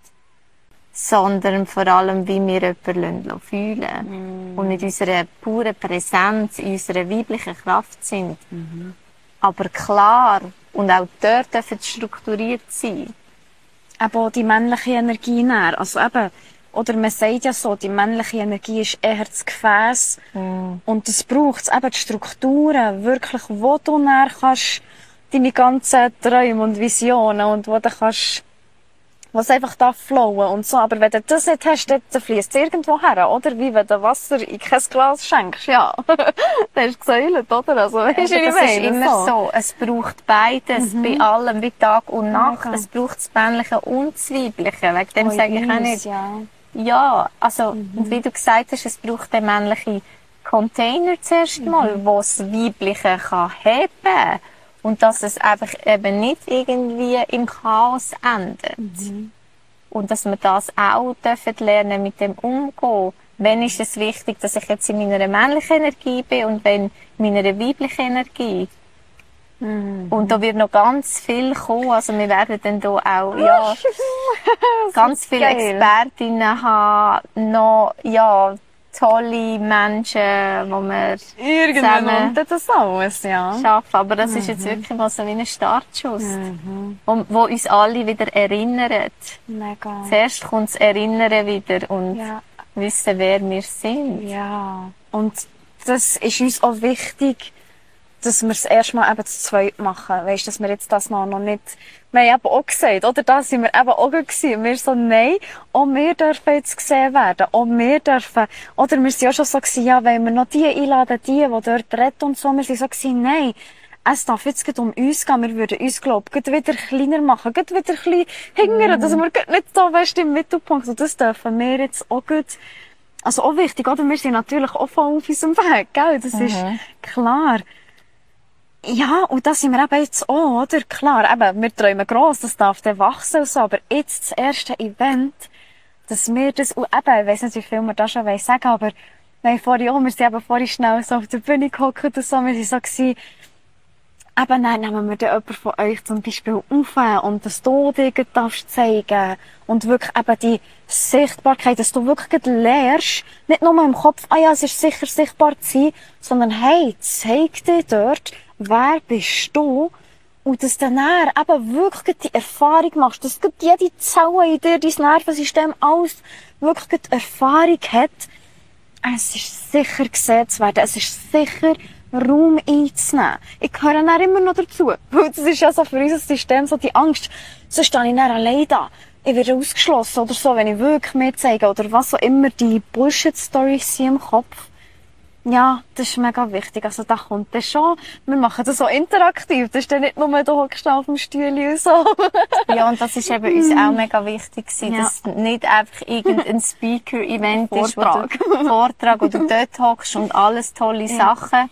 Sondern vor allem, wie wir jemanden fühlen. Mm. Und in unserer puren Präsenz, in unserer weiblichen Kraft sind. Mm. Aber klar und auch dort dürfen sie strukturiert sein. Aber die männliche Energie näher. Also eben, oder man sagt ja so, die männliche Energie ist eher das Gefäß. Mm. Und es braucht eben die Strukturen, wirklich, wo du näher kannst, deine ganzen Träume und Visionen und wo du kannst, was einfach da flowen und so. Aber wenn du das nicht hast, dann fließt es irgendwo her, oder? Wie wenn du Wasser in kein Glas schenkst, ja. Dann hast du gesäulet, oder? Also, weißt du, das ist immer so. so. Es braucht beides, mhm. bei allem, wie Tag und Nacht. Okay. Es braucht das Männliche und das Weibliche. Wegen dem oh, sage ich auch nicht. Ja, ja also, mhm. und wie du gesagt hast, es braucht den männlichen Container zuerst mhm. mal, wo das Weibliche kann heben kann. Und dass es einfach eben nicht irgendwie im Chaos endet. Mhm. Und dass wir das auch dürfen lernen, mit dem umgehen. Wenn ist es wichtig, dass ich jetzt in meiner männlichen Energie bin und wenn in meiner weiblichen Energie. Mhm. Und da wird noch ganz viel kommen. Also wir werden dann da auch, ja, ganz viele geil. Expertinnen haben, noch, ja, tolle Menschen, wo wir irgendwann unter das alles, ja. Schaffen. Aber das mhm. ist jetzt wirklich mal so wie ein Startschuss. Mhm. Und wo uns alle wieder erinnert. Mega. Zuerst kommt das Erinnern wieder und ja. wissen, wer wir sind. Ja. Und das ist uns auch wichtig, dass wir es erstmal eben zu zweit machen. Weisst, dass wir jetzt das mal noch nicht, wir haben eben auch gesagt, oder? Da sind wir eben auch gewesen. Wir so, nein, auch wir dürfen jetzt gesehen werden. Auch wir dürfen, oder wir sind ja schon so gewesen, ja, wenn wir noch die einladen, die, die dort reden und so, wir sind so gewesen, nein, es darf jetzt gerade um uns gehen. Wir würden uns, glaub ich, wieder kleiner machen, wieder ein bisschen hingern, mm. dass wir nicht so, weißt, im Mittelpunkt, und das dürfen wir jetzt auch gut, also auch wichtig, oder? Wir sind natürlich auch voll auf unserem Weg, gell? Das mhm. ist klar. Ja, und da sind wir eben jetzt auch, oder? Klar, eben, wir träumen gross, das darf dann wachsen und so, aber jetzt das erste Event, dass wir das, und eben, ich weiss nicht, wie viel wir da schon sagen, aber nein, vorhin auch, wir sind eben vorhin schnell so auf der Bühne gehockt und so, wir waren so gewesen, eben, dann nehmen wir dann jemanden von euch zum Beispiel auf und dass du dich darfst zeigen und wirklich eben die Sichtbarkeit, dass du wirklich lernst, nicht nur im Kopf, ah ja, es ist sicher sichtbar zu sein, sondern hey, zeig dir dort, wer bist du? Und dass du dann eben wirklich die Erfahrung machst, dass jede Zelle in dir, dein Nervensystem, alles wirklich die Erfahrung hat. Es ist sicher gesehen zu werden. Es ist sicher Raum einzunehmen. Ich gehöre dann immer noch dazu. Weil das ist ja so für unser System so die Angst. Sonst stehe ich dann allein da. Ich werde ausgeschlossen oder so, wenn ich wirklich mir zeige. Oder was auch immer die Bullshit-Stories sind im Kopf. Ja, das ist mega wichtig. Also da kommt das schon, wir machen das so interaktiv. Das ist dann nicht nur, du hockst auf dem Stühle und so. Ja, und das ist eben uns auch mega wichtig gewesen, Ja. dass es nicht einfach irgendein Speaker-Event ist, wo Vortrag. du, Vortrag, wo du dort hockst und alles tolle Sachen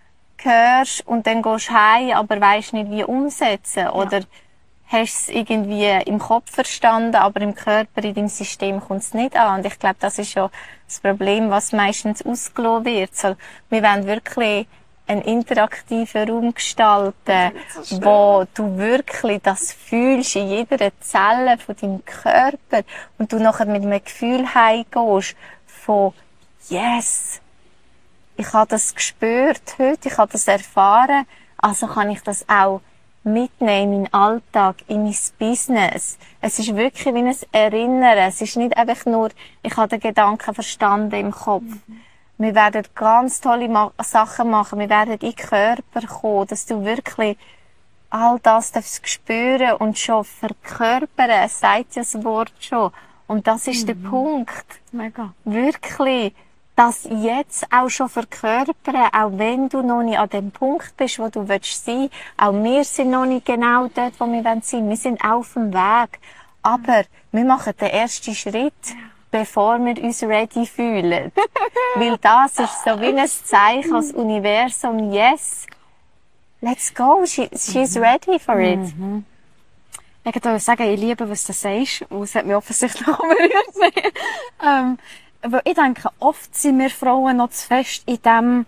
hörst und dann gehst du heim, aber weisst nicht, wie umsetzen. Oder hast es irgendwie im Kopf verstanden, aber im Körper, in deinem System kommt es nicht an. Und ich glaube, das ist ja das Problem, was meistens ausgelassen wird. So, wir wollen wirklich einen interaktiven Raum gestalten, so wo du wirklich das fühlst in jeder Zelle von deinem Körper und du nachher mit einem Gefühl heimgehst von «Yes! Ich habe das gespürt heute, ich habe das erfahren, also kann ich das auch mitnehmen in meinen Alltag, in mein Business.» Es ist wirklich wie ein Erinnern. Es ist nicht einfach nur, ich habe den Gedanken verstanden im Kopf. Mhm. Wir werden ganz tolle Ma- Sachen machen. Wir werden in den Körper kommen, dass du wirklich all das darfst spüren und schon verkörpern. Es sagt ja das Wort schon. Und das ist mhm. der Punkt. Mega. Wirklich. Das jetzt auch schon verkörpern, auch wenn du noch nicht an dem Punkt bist, wo du willst sein. Auch wir sind noch nicht genau dort, wo wir sein wollen. Wir sind auf dem Weg. Aber wir machen den ersten Schritt, bevor wir uns ready fühlen. Weil das ist so wie ein Zeichen als Universum. Yes, let's go. She, she's ready for it. Mhm. Ich würde sagen, ich liebe, was du sagst. Und es hat mich offensichtlich auch berührt. ähm, Weil ich denke, oft sind wir Frauen noch zu fest in dem,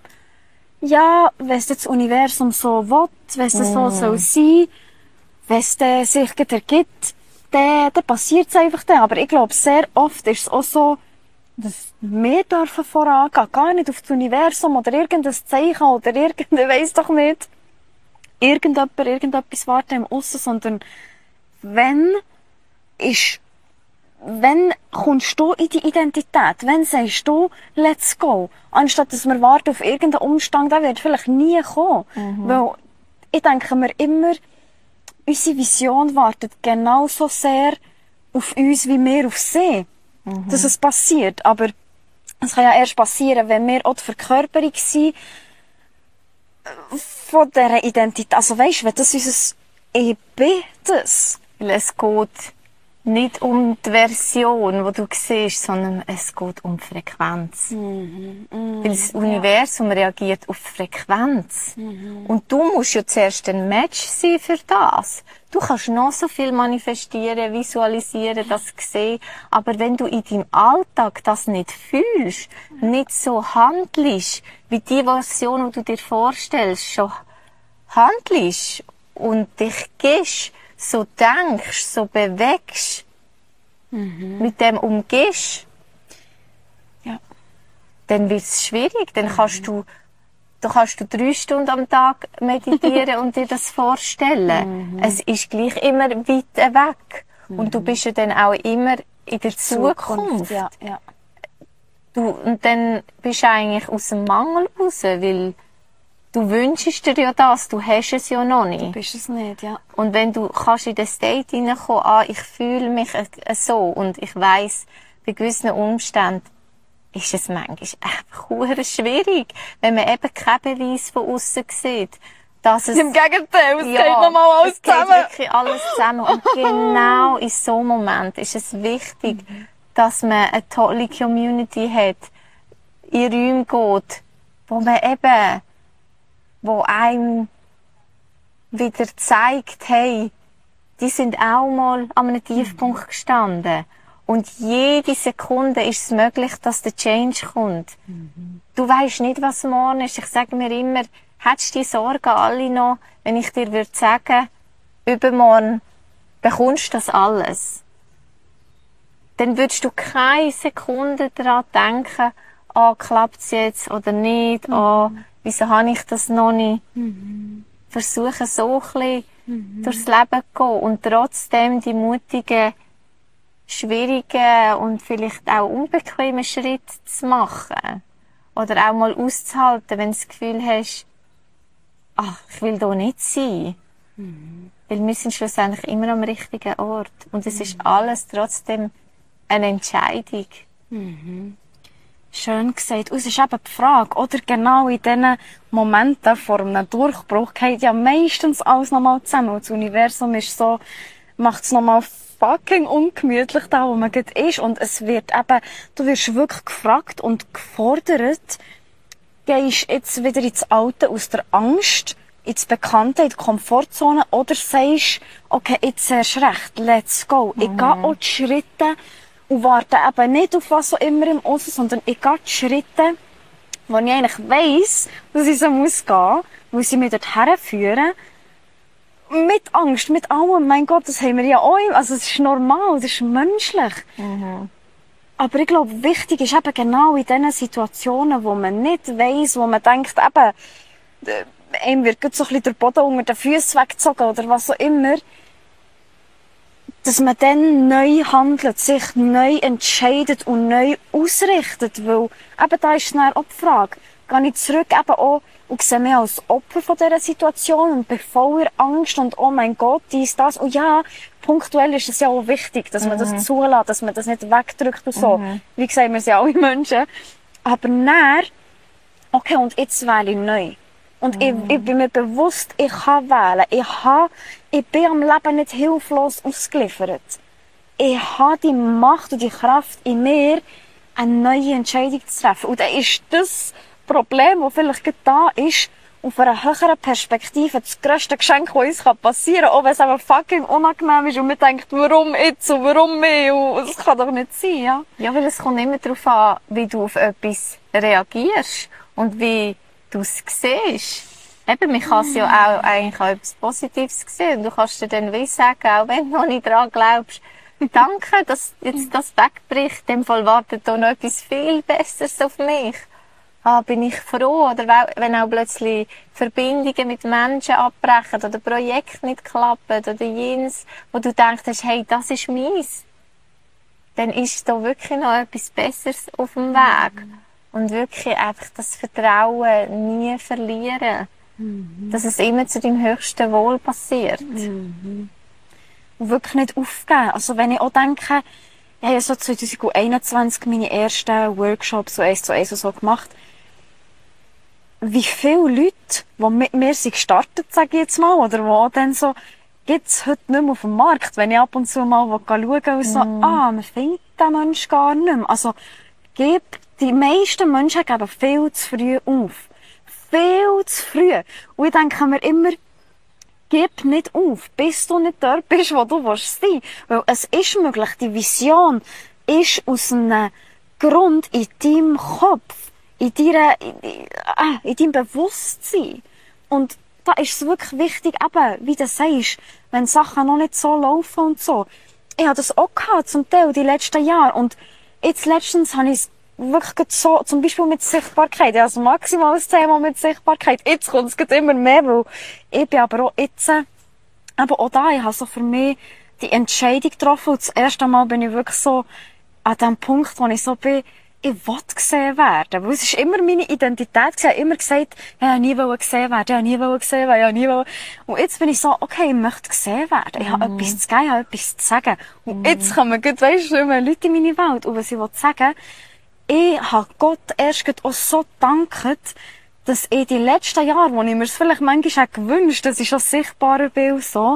ja, wenn es das Universum so will, wenn es Mm. so soll sein, wenn es dann sich gerade ergibt, dann, dann passiert es einfach dann. Aber ich glaube, sehr oft ist es auch so, dass wir dürfen vorangehen, gar nicht auf das Universum oder irgendein Zeichen oder irgendein, weiss doch nicht, irgendjemand, irgendetwas warten im Aussen, sondern wenn ist wenn kommst du in die Identität? Wenn sagst du, let's go? Anstatt dass wir warten auf irgendeinen Umstand, der wird vielleicht nie kommen. Mhm. Weil ich denke mir immer, unsere Vision wartet genauso sehr auf uns, wie wir auf sie. Mhm. Dass es passiert. Aber es kann ja erst passieren, wenn wir auch die Verkörperung sind von dieser Identität. Also weisst, wenn das unser Ich bin das. Weil es geht nicht um die Version, die du siehst, sondern es geht um die Frequenz. Mhm. Mhm. Weil das Universum ja. reagiert auf die Frequenz. Mhm. Und du musst ja zuerst ein Match sein für das. Du kannst noch so viel manifestieren, visualisieren, das sehen. Aber wenn du in deinem Alltag das nicht fühlst, nicht so handelst, wie die Version, die du dir vorstellst, schon handelst und dich gibst, so denkst, so bewegst, mhm. mit dem umgehst, ja. dann wird es schwierig. Dann mhm. kannst du, da kannst du drei Stunden am Tag meditieren und dir das vorstellen. Mhm. Es ist gleich immer weit weg. Mhm. Und du bist ja dann auch immer in der Zukunft. Zukunft. Ja, ja. Du, und dann bist du eigentlich aus dem Mangel raus, weil du wünschst dir ja das, du hast es ja noch nicht. Du bist es nicht, ja. Und wenn du kannst in den State hineinkommen, ah, ich fühle mich so und ich weiss, bei gewissen Umständen ist es manchmal einfach hure schwierig, wenn man eben keinen Beweis von außen sieht. Dass es, Im Gegenteil, es ja, geht nochmal alles es geht zusammen. wirklich alles zusammen. Und genau in so einem Moment ist es wichtig, mhm. dass man eine tolle Community hat, in Räume geht, wo man eben wo einem wieder zeigt, hey, die sind auch mal an einem Tiefpunkt gestanden. Und jede Sekunde ist es möglich, dass der Change kommt. Mhm. Du weisst nicht, was morgen ist. Ich sage mir immer, hättest du die Sorgen alle noch, wenn ich dir würde sagen, übermorgen bekommst du das alles. Dann würdest du keine Sekunde daran denken, ah, klappt's jetzt oder nicht, mhm. ah, wieso habe ich das noch nicht? Mhm. Versuche so ein bisschen mhm. durchs Leben zu gehen und trotzdem die mutigen, schwierigen und vielleicht auch unbequemen Schritte zu machen. Oder auch mal auszuhalten, wenn du das Gefühl hast, ach, ich will da nicht sein. Mhm. Weil wir sind schlussendlich immer am richtigen Ort. Und es mhm. ist alles trotzdem eine Entscheidung. Mhm. Schön gesagt. Und es ist eben die Frage, oder genau in diesen Momenten vor einem Durchbruch geht ja meistens alles nochmal zusammen. Und das Universum ist so, macht es nochmal fucking ungemütlich da, wo man gerade ist. Und es wird eben, du wirst wirklich gefragt und gefordert, gehst jetzt wieder ins Alte aus der Angst, ins Bekannte, in die Komfortzone, oder sagst, okay, jetzt erst recht, let's go. Mhm. Ich gehe auch die Schritte und warte eben nicht auf was auch immer im Aussen, sondern ich gehe die Schritte, wo ich eigentlich weiss, dass ich so muss gehen, wo sie mich dorthin führen. Mit Angst, mit allem. Mein Gott, das haben wir ja auch. Also, es ist normal, das ist menschlich. Mhm. Aber ich glaube, wichtig ist eben genau in diesen Situationen, wo man nicht weiss, wo man denkt, eben, einem wird so ein bisschen der Boden unter den Füßen weggezogen oder was auch immer, dass man dann neu handelt, sich neu entscheidet und neu ausrichtet, weil eben da ist dann auch die Frage, gehe ich zurück eben auch und sehe mich als Opfer von dieser Situation und bin voller Angst und oh mein Gott, dies, das. Und ja, punktuell ist es ja auch wichtig, dass man mhm. das zulässt, dass man das nicht wegdrückt und so. Mhm. Wie gesagt, wir sind ja alle Menschen. Aber dann, okay, und jetzt wähle ich neu. Und mhm. ich, ich bin mir bewusst, ich kann wählen. Ich, habe, ich bin am Leben nicht hilflos ausgeliefert. Ich habe die Macht und die Kraft in mir, eine neue Entscheidung zu treffen. Und dann ist das Problem, das vielleicht gerade da ist, auf einer höheren Perspektive das grösste Geschenk, das uns passieren kann, auch wenn es eben fucking unangenehm ist und man denkt, warum jetzt und warum mehr und das kann doch nicht sein, ja? Ja, weil es kommt immer darauf an, wie du auf etwas reagierst und wie du es siehst. Eben, man kann es ja auch eigentlich auch etwas Positives sehen und du kannst dir dann wie sagen, auch wenn du noch nicht dran glaubst, danke, dass jetzt das wegbricht, in dem Fall wartet da noch etwas viel Besseres auf mich. Ah, bin ich froh, oder wenn auch plötzlich Verbindungen mit Menschen abbrechen oder Projekte nicht klappen oder jenes, wo du denkst, hey, das ist meins, dann ist da wirklich noch etwas Besseres auf dem Weg. Mhm. Und wirklich einfach das Vertrauen nie verlieren. Mhm. Dass es immer zu deinem höchsten Wohl passiert. Mhm. Und wirklich nicht aufgeben. Also wenn ich auch denke, ich habe ja so zwanzig einundzwanzig meine ersten Workshops so eins zu eins so gemacht. Wie viele Leute, die mit mir sind gestartet, sage ich jetzt mal, oder die dann so, gibt's heute nicht mehr auf dem Markt, wenn ich ab und zu mal schauen will und so, mm. ah, man findet den Menschen gar nicht mehr. Also, gib, die meisten Menschen geben viel zu früh auf. Viel zu früh. Und ich denke mir immer, gib nicht auf, bis du nicht dort bist, wo du willst sein. Weil es ist möglich, die Vision ist aus einem Grund in deinem Kopf. In, deiner, in, äh, in deinem Bewusstsein. Und da ist es wirklich wichtig, eben, wie du sagst, wenn Sachen noch nicht so laufen und so. Ich hatte das auch gehabt, zum Teil, die letzten Jahre. Und jetzt letztens habe ich es wirklich so, zum Beispiel mit Sichtbarkeit. Also maximales Thema mit Sichtbarkeit. Jetzt kommt es immer mehr, weil ich bin aber auch jetzt, äh, aber auch da, ich habe so für mich die Entscheidung getroffen. Und das erste Mal bin ich wirklich so an dem Punkt, wo ich so bin, ich will gesehen werden. Weil es ist immer meine Identität. Ich habe immer gesagt, ich habe nie gesehen werden, ich habe nie gesehen werden, ich habe nie wollen. Und jetzt bin ich so, okay, ich möchte gesehen werden. Ich mm. habe etwas zu geben, ich habe etwas zu sagen. Und mm. jetzt kommen gut, weisst du, immer Leute in meine Welt. Und was ich sagen will, ich habe Gott erst auch so gedankt, dass ich die letzten Jahre, wo ich mir es vielleicht manchmal gewünscht habe, dass ich schon sichtbarer bin und so,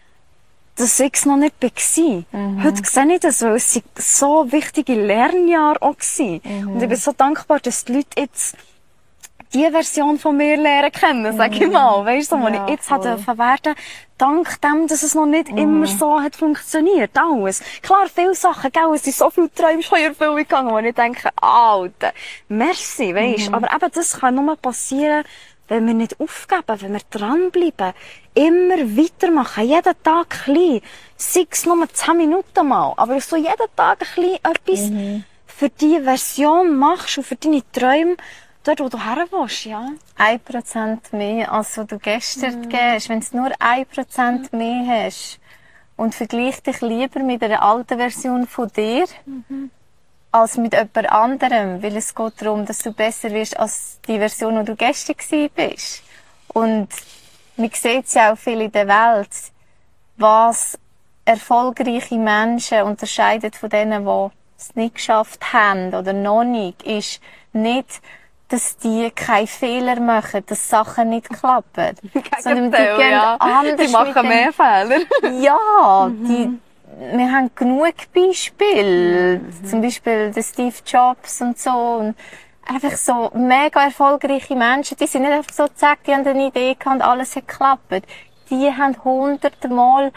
dass ich es noch nicht war. Mhm. Heute sehe ich das, weil es so wichtige Lernjahre auch waren. Mhm. Und ich bin so dankbar, dass die Leute jetzt die Version von mir lernen kennen, sag ich mal. Weißt du, so, wo ja, ich jetzt voll. Hatte werden, dank dem, dass es noch nicht mhm. immer so hat funktioniert. Alles. Klar, viele Sachen, gell, es sind so viele Träume schon in Erfüllung gegangen, wo ich denke, Alter, merci, weisst. Mhm. Aber eben, das kann nur passieren, wenn wir nicht aufgeben, wenn wir dranbleiben, immer weitermachen, jeden Tag klein, sei es nur zehn Minuten mal, aber dass du jeden Tag ein bisschen etwas mhm. für die Version machst und für deine Träume, dort wo du her willst, ja. Ein Prozent mehr, als du gestern mhm. gehst, wenn du nur ein Prozent mhm. mehr hast und vergleich dich lieber mit einer alten Version von dir, mhm. als mit jemand anderem, weil es geht darum, dass du besser wirst als die Version, die du gestern warst. Und man sieht es ja auch viel in der Welt, was erfolgreiche Menschen unterscheidet von denen, die es nicht geschafft haben oder noch nicht, ist nicht, dass die keine Fehler machen, dass Sachen nicht klappen. Sondern die gehen ja. anders Die machen mit mehr Fehler. dem, ja, mhm. die, wir haben genug Beispiele. Mhm. Zum Beispiel der Steve Jobs und so. Und einfach so mega erfolgreiche Menschen, die sind nicht einfach so zack, die haben eine Idee gehabt und alles hat geklappt. Die haben hunderte Mal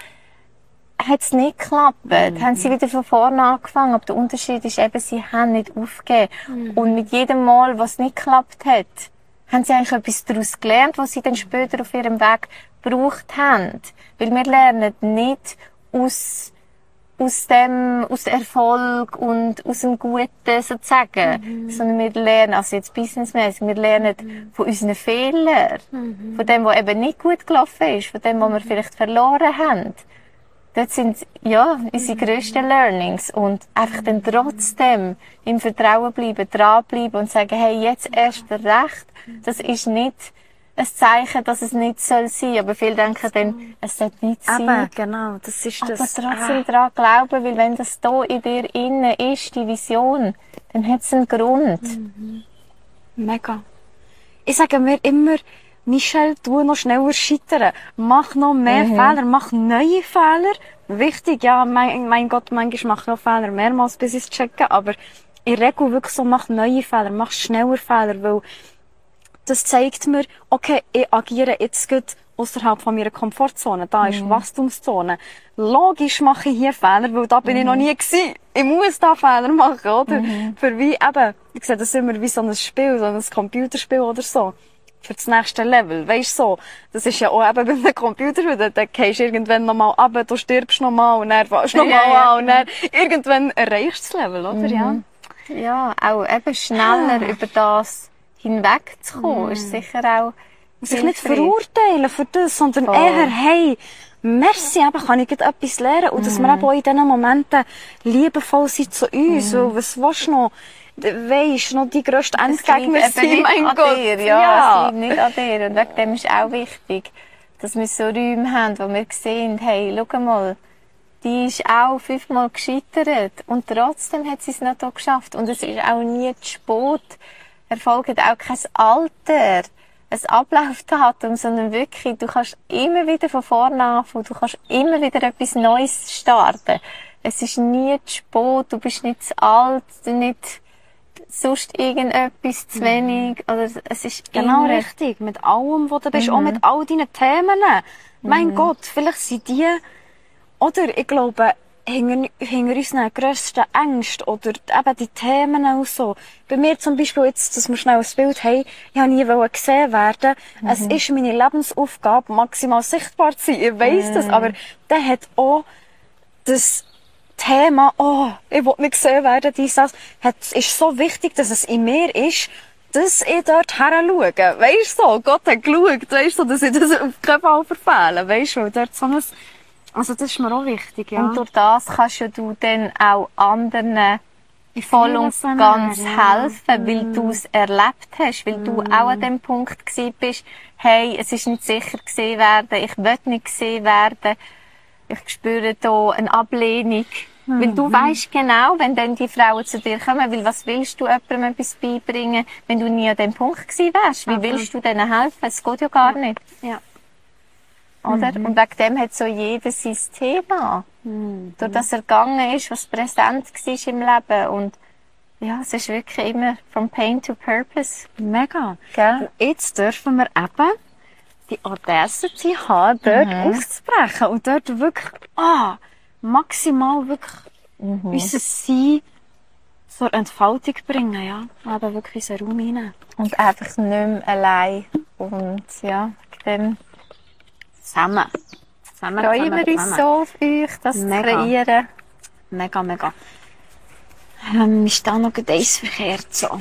hat es nicht geklappt. Mhm. Haben sie wieder von vorne angefangen. Aber der Unterschied ist eben, sie haben nicht aufgegeben. Mhm. Und mit jedem Mal, was nicht geklappt hat, haben sie eigentlich etwas daraus gelernt, was sie dann später auf ihrem Weg gebraucht haben. Weil wir lernen nicht aus, aus dem, aus dem Erfolg und aus dem Guten sozusagen. Mhm. Sondern wir lernen, also jetzt businessmäßig, wir lernen mhm. von unseren Fehlern. Mhm. Von dem, was eben nicht gut gelaufen ist. Von dem, was wir vielleicht verloren haben. Das sind, ja, unsere grössten Learnings. Und einfach dann trotzdem im Vertrauen bleiben, dranbleiben und sagen, hey, jetzt erst recht. Das ist nicht ein Zeichen, dass es nicht soll sein. Aber viele denken dann, es sollte nicht sein. Aber, genau, das ist aber das. Aber trotzdem ah. daran glauben, weil wenn das da in dir innen ist, die Vision, dann hat es einen Grund. Mhm. Mega. Ich sage mir immer, Michelle, tu noch schneller scheitern. Mach noch mehr mhm. Fehler, mach neue Fehler. Wichtig, ja, mein, mein Gott, manchmal mache ich auch Fehler mehrmals, bis ich es checke, aber in der Regel wirklich so, mach neue Fehler, mach schneller Fehler, weil das zeigt mir, okay, ich agiere jetzt gut außerhalb von meiner Komfortzone. Da ist mhm. Wachstumszone. Logisch mache ich hier Fehler, weil da bin mhm. ich noch nie gewesen. Ich muss da Fehler machen, oder? Mhm. Für wie eben, ich sehe das immer wie so ein Spiel, so ein Computerspiel oder so. Für das nächste Level. Weisst so, das ist ja auch eben bei einem Computer, dann, dann gehst du irgendwann nochmal runter, du stirbst nochmal und dann fährst du nochmal ja, ja, an und dann irgendwann erreichst du das Level, oder? Mhm. Ja. Ja, auch eben schneller ah. über das hinwegzukommen, mhm. ist sicher auch sich nicht verurteilen für das, sondern Voll. eher, hey, merci, eben kann ich etwas lernen und mhm. dass wir eben auch in diesen Momenten liebevoll sind zu uns, mhm. weil was willst du noch? Weisst noch die grösste Endgegner sind, mein Gott. Dir, ja, ja, es liegt nicht an dir. Und wegen dem ist auch wichtig, dass wir so Räume haben, wo wir sehen, hey, schau mal, die ist auch fünfmal gescheitert. Und trotzdem hat sie es noch hier geschafft. Und es ist auch nie zu spät. Erfolg hat auch kein Alter, ein Ablaufdatum, sondern wirklich, du kannst immer wieder von vorne anfangen. Du kannst immer wieder etwas Neues starten. Es ist nie zu spät. Du bist nicht zu alt, nicht sonst irgendetwas zu wenig, oder es ist genau immer richtig, mit allem, wo du bist, mhm. auch mit all deinen Themen. Mhm. Mein Gott, vielleicht sind die, oder ich glaube, hinter, hinter unseren grössten Ängsten, oder eben die Themen auch so. Bei mir zum Beispiel jetzt, dass wir schnell ein Bild haben, ich habe nie gesehen werden. Mhm. Es ist meine Lebensaufgabe, maximal sichtbar zu sein, ich weiss mhm. das, aber der hat auch das Thema, oh, ich will nicht gesehen werden, dies, das, es ist so wichtig, dass es in mir ist, dass ich dort her schaue. Weisst du so, Gott hat geschaut, weisst du, dass ich das auf keinen Fall verfehle, weisst du, dort so ein, also das ist mir auch wichtig, ja. Und durch das kannst du dann auch anderen voll und ganz ja. helfen, weil mm. du es erlebt hast, weil mm. du auch an dem Punkt gewesen bist, hey, es ist nicht sicher gesehen werden, ich will nicht gesehen werden, ich spüre da eine Ablehnung. Mhm. Weil du weisst genau, wenn dann die Frauen zu dir kommen, weil was willst du jemandem etwas beibringen, wenn du nie an dem Punkt gewesen wärst? Wie okay. willst du denen helfen? Es geht ja gar nicht. Ja. Oder? Mhm. Und wegen dem hat so jeder sein Thema. Mhm. Durch das er gegangen ist, was präsent war im Leben. Und ja, es ist wirklich immer from pain to purpose. Mega. Gell? Jetzt dürfen wir eben die Audacity haben, dort mhm. aufzubrechen und dort wirklich, ah, maximal wirklich mhm. unser Sein zur Entfaltung bringen, ja. Aber wirklich in unseren Raum hinein. Und einfach nicht mehr allein. Und ja, dann zusammen. zusammen freuen zusammen, wir uns zusammen. so auf euch, das mega. zu kreieren. Mega, mega. Ähm, ist da noch eins verkehrt so.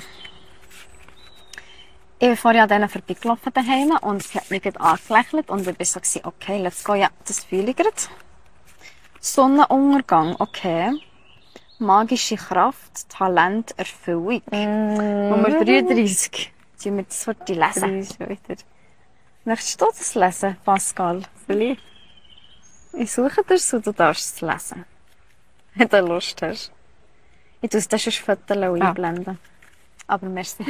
Ich bin vorher an denen vorbeigelaufen daheim und sie hat mich gerade angelächelt und ich war so, okay, let's go, ja, das fühle ich gerade. Sonnenuntergang, okay. Magische Kraft, Talent, Erfüllung. Mm. Nummer dreiunddreissig. Sollen wir das Wort lesen? Möchtest du das lesen, Pascal? Soll Ich suche dir es und du darfst es lesen. Wenn du Lust hast. Ich tue es dann schon Fotos einblenden. Aber merci.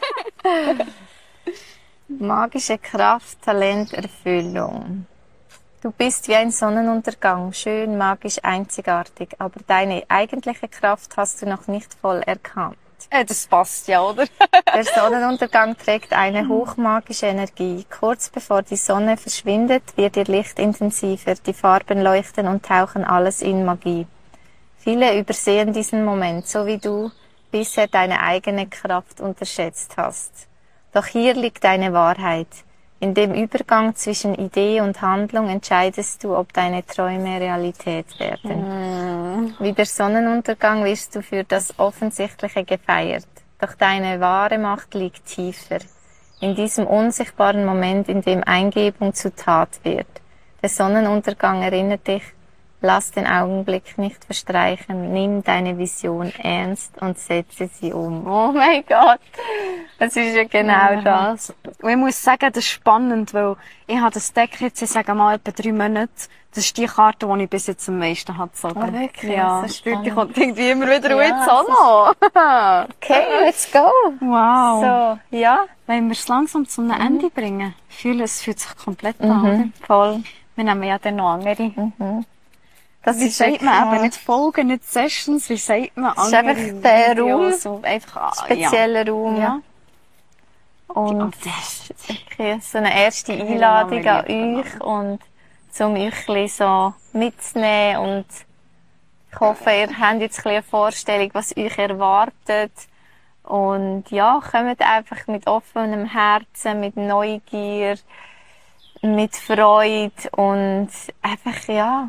Magische Kraft, Talent, Erfüllung. Du bist wie ein Sonnenuntergang, schön, magisch, einzigartig, aber deine eigentliche Kraft hast du noch nicht voll erkannt. Äh, das passt ja, oder? Der Sonnenuntergang trägt eine hochmagische Energie. Kurz bevor die Sonne verschwindet, wird ihr Licht intensiver, die Farben leuchten und tauchen alles in Magie. Viele übersehen diesen Moment, so wie du bisher deine eigene Kraft unterschätzt hast. Doch hier liegt eine Wahrheit. In dem Übergang zwischen Idee und Handlung entscheidest du, ob deine Träume Realität werden. Mm. Wie der Sonnenuntergang wirst du für das Offensichtliche gefeiert. Doch deine wahre Macht liegt tiefer. In diesem unsichtbaren Moment, in dem Eingebung zur Tat wird. Der Sonnenuntergang erinnert dich, lass den Augenblick nicht verstreichen, nimm deine Vision ernst und setze sie um. Oh mein Gott, das ist ja genau ja. das. Und ich muss sagen, das ist spannend, weil ich habe das Deck jetzt, ich sage mal, etwa drei Monate. Das ist die Karte, die ich bis jetzt am meisten habe gezogen. Oh, wirklich? Ja, das ist wirklich. Und irgendwie immer wieder, ja, jetzt auch noch. Okay, let's go. Wow. So, ja. Wenn wir es langsam zum mhm. Ende bringen, fühle es fühlt sich komplett mhm. an. Voll. Wir nehmen ja dann noch andere. Mhm. Das wie sagt man eben nicht Folgen, nicht Sessions, wie sagt man? Das ist einfach der Raum, so einfach, spezieller ja. Raum. Ja. Und oh, das ist wirklich so eine erste Einladung an euch und um euch ein bisschen so mitzunehmen und ich hoffe, ihr habt jetzt ein bisschen eine Vorstellung, was euch erwartet und ja, kommt einfach mit offenem Herzen, mit Neugier, mit Freude und einfach, ja,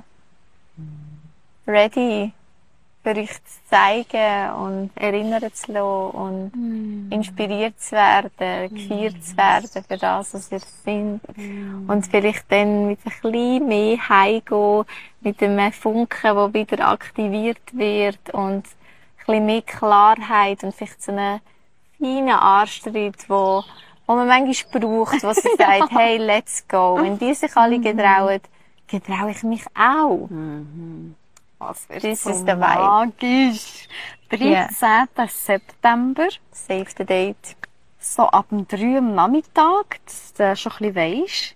ready für euch zu zeigen und erinnern zu lassen und mm. inspiriert zu werden, gefeiert zu werden für das, was ihr seid. Mm. Und vielleicht dann mit ein bisschen mehr heimgehen, mit einem Funken, der wieder aktiviert wird und ein bisschen mehr Klarheit und vielleicht so einen feinen Anstritt, wo, wo man manchmal braucht, wo sie sagt, hey, let's go. Wenn die sich alle getrauen, getraue ich mich auch. Mm-hmm. Das wird das so ist der magisch. dreizehnten Yeah. September. Save the date. So ab dem drei am Nachmittag, dass du schon ein bisschen weisst.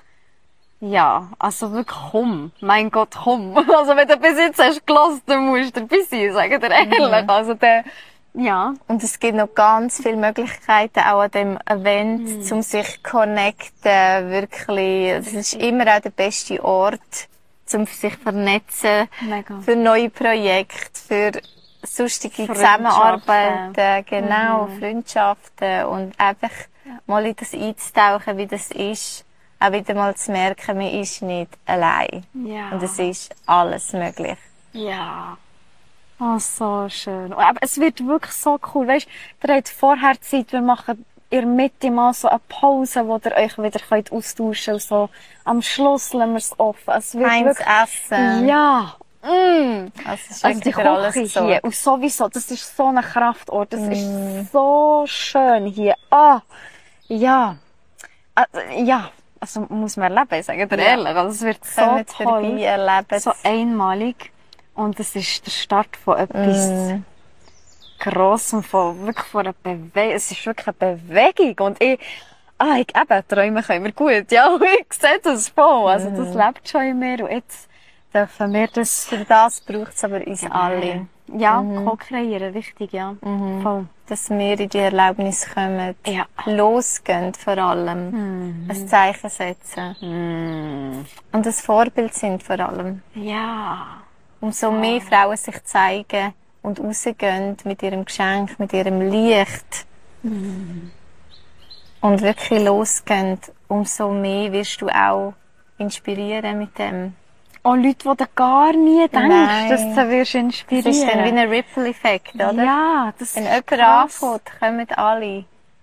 Ja, also wirklich komm. Mein Gott, komm. Also wenn du bis jetzt hast gehört, dann musst du dabei sein, sagen dir ehrlich. Mhm. Also der, ja. Und es gibt noch ganz viele Möglichkeiten auch an dem Event, mhm. um sich zu connecten, wirklich. Das ist immer auch der beste Ort, um sich zu vernetzen, Mega. Für neue Projekte, für sonstige Zusammenarbeiten, genau, mhm. Freundschaften und einfach ja. mal in das einzutauchen, wie das ist, auch wieder mal zu merken, man ist nicht allein. Ja. Und es ist alles möglich. Ja. Oh, so schön. Aber es wird wirklich so cool. Weisst, ihr habt vorher Zeit, wir machen in der Mitte mal so eine Pause, wo ihr euch wieder könnt austauschen könnt. So, am Schluss lassen wir es offen. Es wird Feines Essen. Ja. Mm. Das ist also die Küche alles hier. Und sowieso, das ist so ein Kraftort. Das mm. ist so schön hier. Ah. Ja. Also, ja. Also, muss man erleben, sagen wir ja. ehrlich. Also, es wird so Kommt toll. Erleben. So einmalig. Und es ist der Start von etwas mm. Grossem, von, wirklich von einer Bewegung. Es ist wirklich eine Bewegung. Und ich, ah, ich eben, träumen können wir gut. Ja, und ich sehe das voll. Also, das mm. lebt schon in mir. Und jetzt dürfen wir das. Für das braucht es aber uns ja. alle. Ja, mhm. co-kreieren, richtig, ja. Mhm. Voll. Dass wir in die Erlaubnis kommen. Ja. Losgehen vor allem. Mhm. Ein Zeichen setzen. Mhm. Und ein Vorbild sind vor allem. Ja. Umso mehr Frauen sich zeigen und rausgehen mit ihrem Geschenk, mit ihrem Licht. Mhm. Und wirklich losgehen, umso mehr wirst du auch inspirieren mit dem. Auch Leute, die du gar nie denkst, Nein. dass du wirst inspirieren. Das ist dann wie ein Ripple-Effekt, oder? Ja, das Wenn ist jemand anfängt, kommen alle.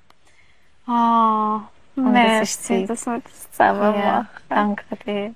Ah, oh, merci, das dass wir das zusammen ja, machen. Danke dir.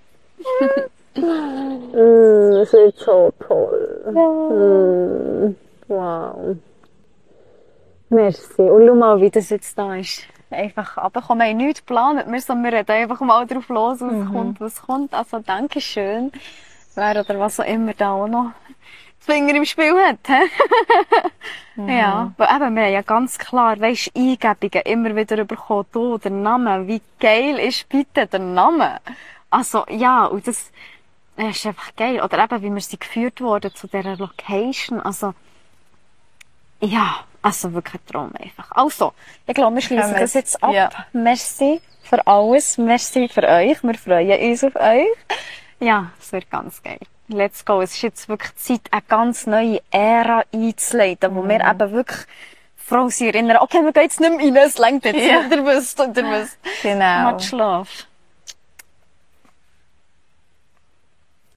mm, das ist so toll. Ja. Mm, wow. Merci. Und schau mal, wie das jetzt da ist. Einfach runterkommen. Wir haben nichts geplant. Wir, so, wir reden einfach mal drauf los, was mhm. kommt, was kommt. Also, danke schön. Wer oder was auch immer da auch noch Finger im Spiel hat. Mhm. Ja, weil eben, wir haben ja ganz klar, weisst, Eingebungen immer wieder bekommen, du, der Name, wie geil ist bitte der Name? Also, ja, und das, das ist einfach geil. Oder eben, wie wir sie geführt wurden zu dieser Location, also, ja, also wirklich ein Traum einfach. Also, ich glaube, wir schließen das jetzt ab. Ja. Merci für alles, merci für euch, wir freuen uns auf euch. Ja, es wird ganz geil. Let's go. Es ist jetzt wirklich Zeit, eine ganz neue Ära einzuleiten, wo mhm. wir eben wirklich Frau sie erinnern, okay, wir gehen jetzt nicht mehr rein, es längt jetzt, ja. ihr wisst, ihr wisst. Genau. Much love.